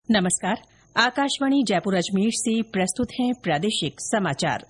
नमस्कार। आकाशवाणी जयपुर अजमेर से प्रस्तुत हैं प्रादेशिक समाचार।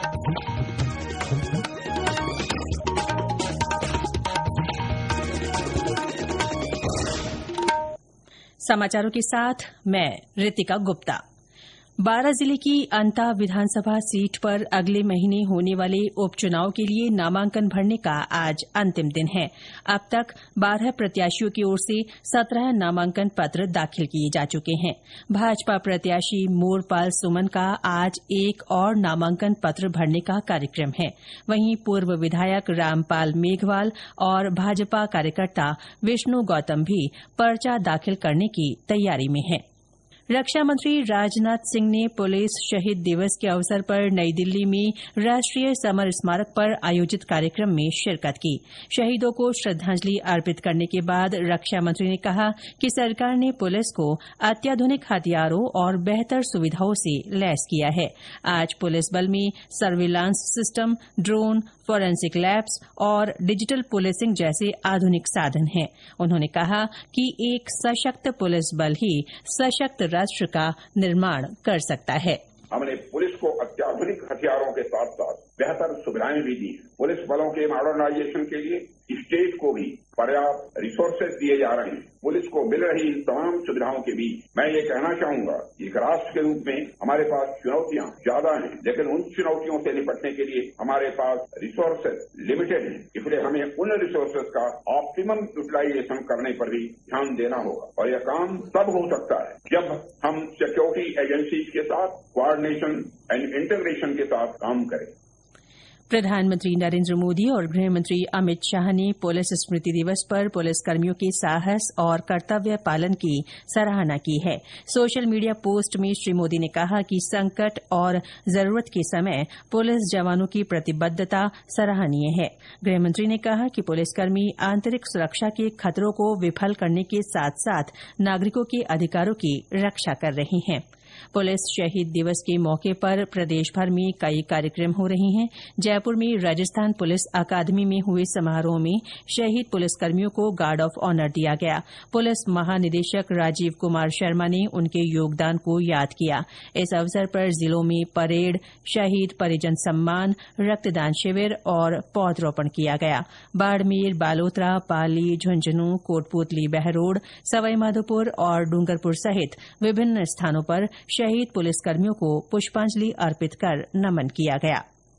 समाचारों के साथ मैं रितिका गुप्ता। बारां जिले की अंता विधानसभा सीट पर अगले महीने होने वाले उपचुनाव के लिए नामांकन भरने का आज अंतिम दिन है। अब तक 12 प्रत्याशियों की ओर से 17 नामांकन पत्र दाखिल किए जा चुके हैं। भाजपा प्रत्याशी मोरपाल सुमन का आज एक और नामांकन पत्र भरने का कार्यक्रम है। वहीं पूर्व विधायक रामपाल मेघवाल और भाजपा कार्यकर्ता विष्णु गौतम भी पर्चा दाखिल करने की तैयारी में हैं। रक्षा मंत्री राजनाथ सिंह ने पुलिस शहीद दिवस के अवसर पर नई दिल्ली में राष्ट्रीय समर स्मारक पर आयोजित कार्यक्रम में शिरकत की। शहीदों को श्रद्धांजलि अर्पित करने के बाद रक्षा मंत्री ने कहा कि सरकार ने पुलिस को अत्याधुनिक हथियारों और बेहतर सुविधाओं से लैस किया है। आज पुलिस बल में surveillance system, drone, forensic labs और डिजिटल पुलिसिंग जैसे आधुनिक साधन हैं। उन्होंने कहा कि एक सशक्त पुलिस बल ही सशक्त राष्ट्र का निर्माण कर सकता है। हमने पुलिस को अत्याधुनिक हथियारों के साथ साथ बेहतर सुविधाएं भी दी। पुलिस बलों के मॉडर्नाइजेशन के लिए स्टेट को भी पर्याप्त रिसोर्सेज दिए जा रहे हैं। पुलिस को मिल रही इन तमाम सुविधाओं के बीच मैं ये कहना चाहूंगा, एक राष्ट्र के रूप में हमारे पास चुनौतियां ज्यादा हैं, लेकिन उन चुनौतियों से निपटने के लिए हमारे पास रिसोर्सेज लिमिटेड हैं। इसलिए हमें उन रिसोर्सेज का ऑप्टिमम यूटिलाइजेशन करने पर भी ध्यान देना होगा। और यह काम तब हो सकता है जब हम सिक्योरिटी एजेंसीज के साथ कोऑर्डिनेशन एंड इंटीग्रेशन के साथ काम करें। प्रधानमंत्री नरेंद्र मोदी और गृह मंत्री अमित शाह ने पुलिस स्मृति दिवस पर पुलिसकर्मियों के साहस और कर्तव्य पालन की सराहना की है। सोशल मीडिया पोस्ट में श्री मोदी ने कहा कि संकट और जरूरत के समय पुलिस जवानों की प्रतिबद्धता सराहनीय है। गृहमंत्री ने कहा कि पुलिसकर्मी आंतरिक सुरक्षा के खतरों को विफल करने के साथ साथ नागरिकों के अधिकारों की रक्षा कर रहे हैं। पुलिस शहीद दिवस के मौके पर प्रदेश भर में कई कार्यक्रम हो रहे हैं। जयपुर में राजस्थान पुलिस अकादमी में हुए समारोह में शहीद पुलिसकर्मियों को गार्ड ऑफ ऑनर दिया गया। पुलिस महानिदेशक राजीव कुमार शर्मा ने उनके योगदान को याद किया। इस अवसर पर जिलों में परेड, शहीद परिजन सम्मान, रक्तदान शिविर और पौधरोपण किया गया। बाड़मेर, बालोतरा, पाली, झुंझुनू, कोटपूतली, बहरोड, सवाईमाधोपुर और डूंगरपुर सहित विभिन्न स्थानों पर शहीद पुलिसकर्मियों को पुष्पांजलि अर्पित कर नमन किया गया।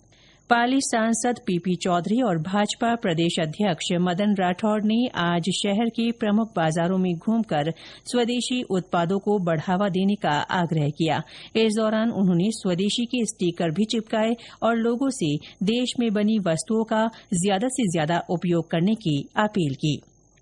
पाली सांसद पीपी चौधरी और भाजपा प्रदेश अध्यक्ष मदन राठौड़ ने आज शहर के प्रमुख बाजारों में घूमकर स्वदेशी उत्पादों को बढ़ावा देने का आग्रह किया। इस दौरान उन्होंने स्वदेशी के स्टीकर भी चिपकाए और लोगों से देश में बनी वस्तुओं का ज्यादा से ज्यादा उपयोग करने की अपील की।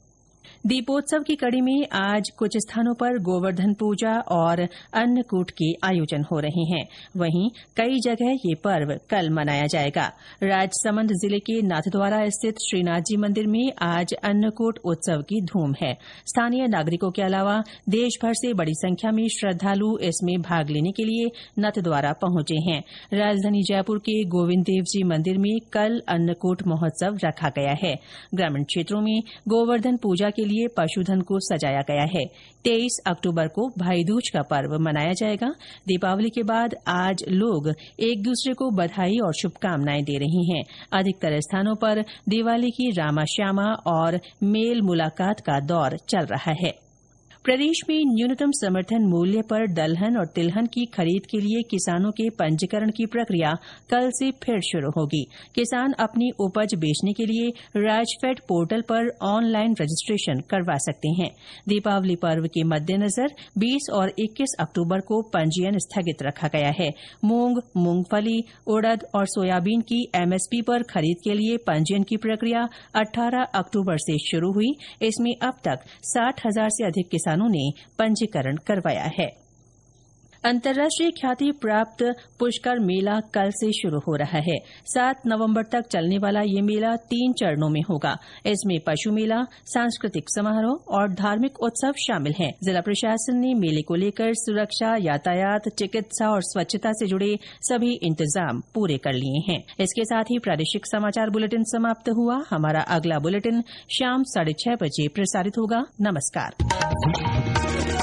दीपोत्सव की कड़ी में आज कुछ स्थानों पर गोवर्धन पूजा और अन्नकूट के आयोजन हो रहे हैं। वहीं कई जगह ये पर्व कल मनाया जाएगा। राजसमंद जिले के नाथद्वारा स्थित श्रीनाथ जी मंदिर में आज अन्नकूट उत्सव की धूम है। स्थानीय नागरिकों के अलावा देश भर से बड़ी संख्या में श्रद्धालु इसमें भाग लेने के लिए नाथद्वारा पहुंचे हैं। राजधानी जयपुर के गोविंद देव जी मंदिर में कल अन्नकूट महोत्सव रखा गया है। ग्रामीण क्षेत्रों में गोवर्धन पूजा के लिए पशुधन को सजाया गया है। 23 अक्टूबर को भाई दूज का पर्व मनाया जाएगा। दीपावली के बाद आज लोग एक दूसरे को बधाई और शुभकामनाएं दे रहे हैं। अधिकतर स्थानों पर दिवाली की रामाश्यामा और मेल मुलाकात का दौर चल रहा है। प्रदेश में न्यूनतम समर्थन मूल्य पर दलहन और तिलहन की खरीद के लिए किसानों के पंजीकरण की प्रक्रिया कल से फिर शुरू होगी। किसान अपनी उपज बेचने के लिए राजफेड पोर्टल पर ऑनलाइन रजिस्ट्रेशन करवा सकते हैं। दीपावली पर्व के मद्देनजर 20 और 21 अक्टूबर को पंजीयन स्थगित रखा गया है। मूंग, मूंगफली, उड़द और सोयाबीन की एमएसपी पर खरीद के लिए पंजीयन की प्रक्रिया 18 अक्टूबर से शुरू हुई। इसमें अब तक 60,000 से अधिक किसानों ने पंजीकरण करवाया है। अंतर्राष्ट्रीय ख्याति प्राप्त पुष्कर मेला कल से शुरू हो रहा है। 7 नवंबर तक चलने वाला ये मेला 3 चरणों में होगा। इसमें पशु मेला, सांस्कृतिक समारोह और धार्मिक उत्सव शामिल हैं। जिला प्रशासन ने मेले को लेकर सुरक्षा, यातायात, चिकित्सा और स्वच्छता से जुड़े सभी इंतजाम पूरे कर लिए हैं। इसके साथ ही प्रादेशिक समाचार बुलेटिन समाप्त हुआ। हमारा अगला बुलेटिन शाम 6:30 बजे प्रसारित होगा। नमस्कार।